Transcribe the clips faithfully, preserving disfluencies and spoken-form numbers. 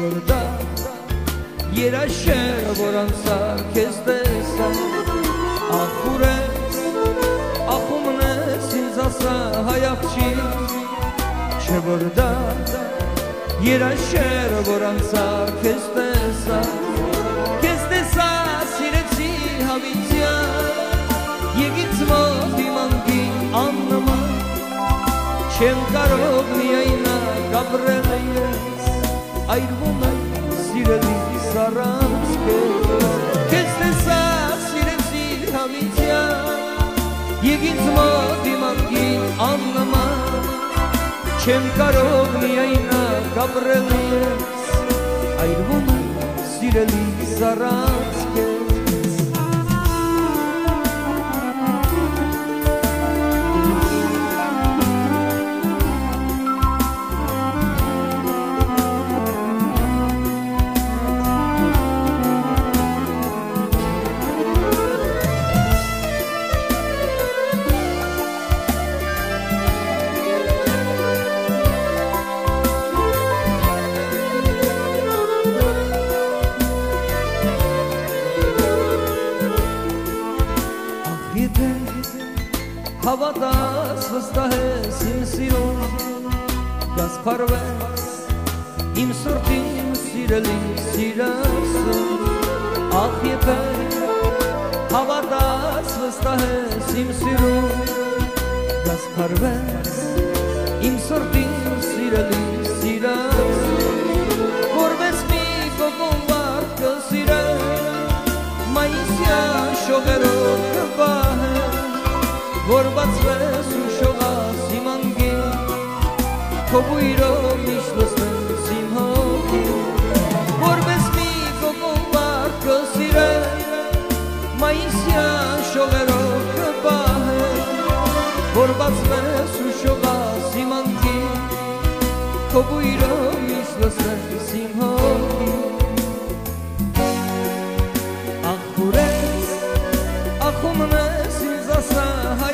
որտա երաշեր որ անցար քեզ տեսա ախուրես ախումն ես ինձ ասա հայ աղջիկ չէ որտա երաշեր որ անցար քեզ տեսա քեզ տեսա սիրեցի հավիտյան եկից մոտ իմ անգին աննման չեմ կարող միայնակ ապրել ես այրվում եմ սիրելիս առանց քեզ քեզ տեսա սիրեցի հավիտյան եկից մոտ իմ անգին աննման չեմ կարող միայնակ ապրել ես այրվում եմ սիրելիս առանց քեզ Հավատաս վստահես իմ սիրուն գաս փարվես իմ սրտին սիրելի սիրասուն ախ եփեր հավատաս վստահես իմ սիրուն գաս փարվես իմ սրտին սիրելի սիրասուն որպես մի կողմ վարդ կսիրեմ մայիսյան շողերով կպահեմ որ բացվես ու շողաս իմ անգին քո բույրով միշտ լսվես իմ հոգին որպես մի կողմ վարդ կսիրեմ մայիսյան շողերով կպահեմ որ բացվես ու շողաս իմ անգին քո բույրով միշտ լսվես իմ հոգին ախուրես ախումն ես ինձ ասա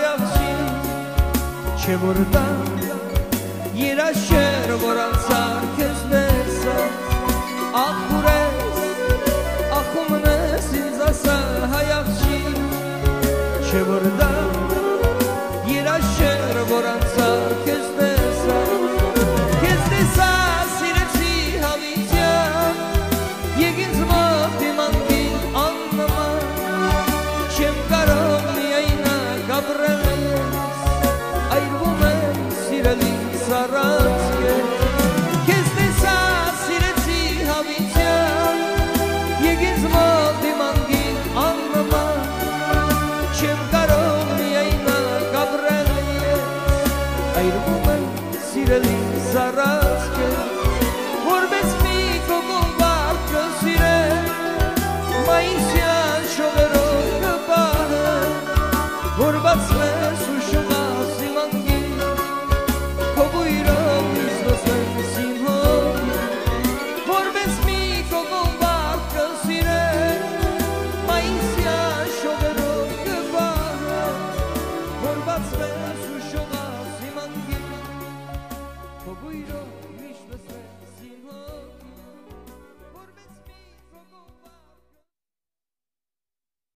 Չէ որտա երաշեր որ անցար քեզ տեսա ախուրես ախումն ես ինձ ասա հայ աղջիկ Չէ որտա երաշեր որ անցար քեզ տեսա քեզ տեսա սիրեցի հավիտյան եկից մոտ իմ անգին աննման չեմ կարող միայնակ ապրել սիրելիս առանց քեզ քեզ տեսա սիրեցի հավիտյան եկից մոտ իմ անգին աննման չեմ կարող միայնակ ապրել ես այրվում եմ սիրելիս առանց քեզ որպես մի կողմ վարդ կսիրեմ մայիսյան շողերով կպահեմ որ բացվես ու շողաս իմ անգին But we don't